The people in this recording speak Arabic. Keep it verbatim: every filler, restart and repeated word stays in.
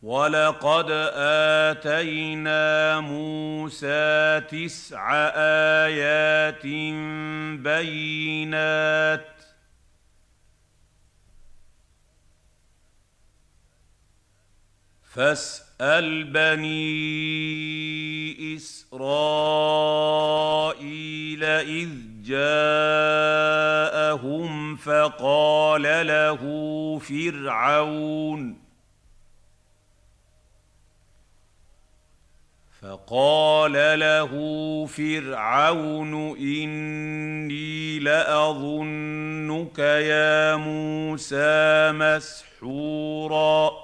وَلَقَدْ آتَيْنَا مُوسَىٰ تِسْعَ آيَاتٍ بَيِّنَاتٍ ۖ فَاسْأَلْ بَنِي إِسْرَائِيلَ إِذْ جَاءَهُمْ فَقَالَ لَهُ فِرْعَوْنُ فقال له فرعون إني لأظنك يا موسى مسحورا